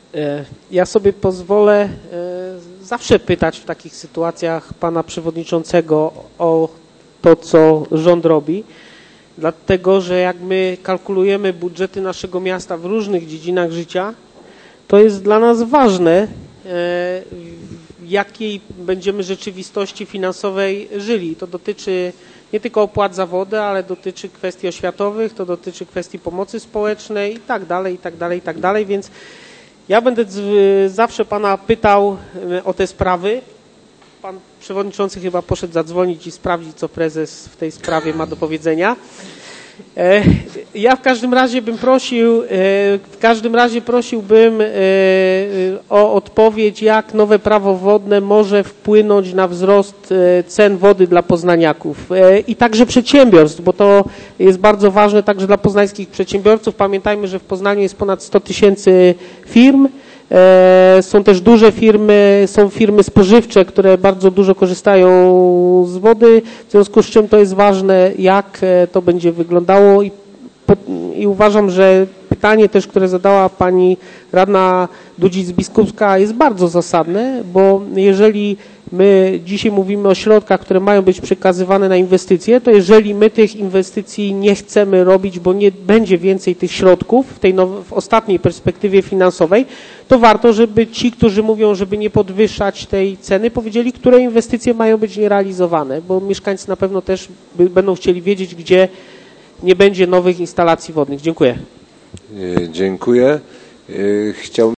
Ja sobie pozwolę zawsze pytać w takich sytuacjach pana przewodniczącego o to, co rząd robi, dlatego że jak my kalkulujemy budżety naszego miasta w różnych dziedzinach życia, to jest dla nas ważne, w jakiej będziemy rzeczywistości finansowej żyli. To dotyczy nie tylko opłat za wodę, ale dotyczy kwestii oświatowych, to dotyczy kwestii pomocy społecznej i tak dalej, i tak dalej, i tak dalej, więc ja będę zawsze pana pytał o te sprawy. Pan przewodniczący chyba poszedł zadzwonić i sprawdzić, co prezes w tej sprawie ma do powiedzenia. Ja w każdym razie prosiłbym o odpowiedź, jak nowe prawo wodne może wpłynąć na wzrost cen wody dla poznaniaków i także przedsiębiorstw, bo to jest bardzo ważne także dla poznańskich przedsiębiorców. Pamiętajmy, że w Poznaniu jest ponad 100 000 firm. Są też duże firmy, są firmy spożywcze, które bardzo dużo korzystają z wody, w związku z czym to jest ważne, jak to będzie wyglądało i uważam, że pytanie też, które zadała pani radna Dudzic-Biskupska jest bardzo zasadne, bo jeżeli my dzisiaj mówimy o środkach, które mają być przekazywane na inwestycje, to jeżeli my tych inwestycji nie chcemy robić, bo nie będzie więcej tych środków w ostatniej perspektywie finansowej, to warto, żeby ci, którzy mówią, żeby nie podwyższać tej ceny, powiedzieli, które inwestycje mają być nierealizowane, bo mieszkańcy na pewno też będą chcieli wiedzieć, gdzie nie będzie nowych instalacji wodnych. Dziękuję. Dziękuję. Chciałbym